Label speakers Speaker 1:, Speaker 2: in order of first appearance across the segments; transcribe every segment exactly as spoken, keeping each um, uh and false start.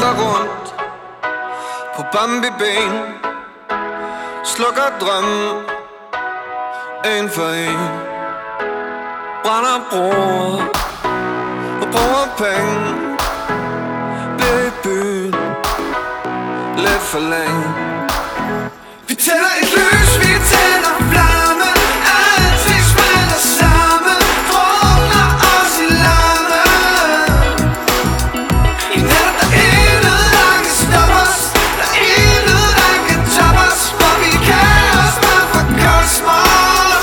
Speaker 1: sejler rundt på Bambi-ben, slukker drømmen en for en, brænder broer og bruger penge, bliver i byen lidt for længe. Vi tænder et lys, vi tænder flamme, alting smelter sammen, drukner os i larme. I netop der intet, der kan stoppe os, der intet, der kan toppe os, for vi kan os bare fra kosmos.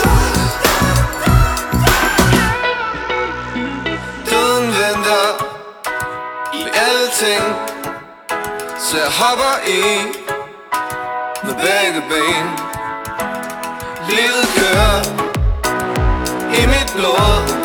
Speaker 1: Døden venter i alting, så jeg hopper i med begge ben. Livet kører i mit blod.